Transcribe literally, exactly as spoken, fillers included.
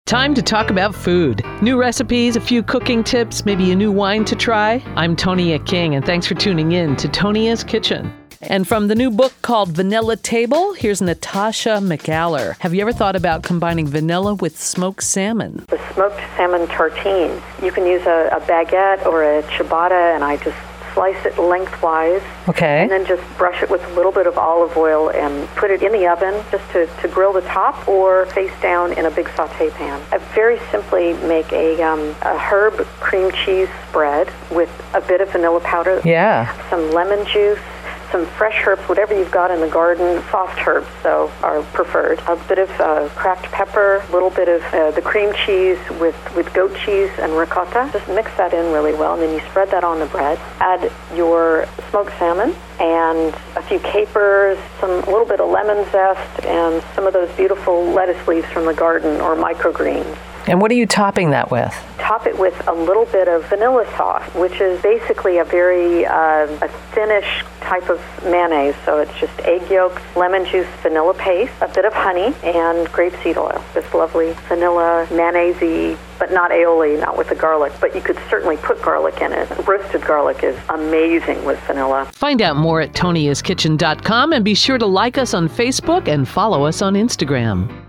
Time to talk about food. New recipes, a few cooking tips, maybe a new wine to try. I'm Tonia King, and thanks for tuning in to Tonia's Kitchen. And from the new book called Vanilla Table, here's Natasha McAller. Have you ever thought about combining vanilla with smoked salmon? The smoked salmon tartines. You can use a, a baguette or a ciabatta, and I just slice it lengthwise. Okay. And then just brush it with a little bit of olive oil and put it in the oven just to, to grill the top or face down in a big saute pan. I very simply make a, um, a herb cream cheese spread with a bit of vanilla powder. Yeah. Some lemon juice, some fresh herbs, whatever you've got in the garden. Soft herbs, though, are preferred. A bit of uh, cracked pepper, a little bit of uh, the cream cheese with, with goat cheese and ricotta. Just mix that in really well, and then you spread that on the bread. Add your smoked salmon and a few capers, some a little bit of lemon zest, and some of those beautiful lettuce leaves from the garden or microgreens. And what are you topping that with? Top it with a little bit of vanilla sauce, which is basically a very uh, a thinnish type of mayonnaise. So it's just egg yolks, lemon juice, vanilla paste, a bit of honey, and grapeseed oil. This lovely vanilla mayonnaise-y, but not aioli, not with the garlic. But you could certainly put garlic in it. Roasted garlic is amazing with vanilla. Find out more at tonias kitchen dot com and be sure to like us on Facebook and follow us on Instagram.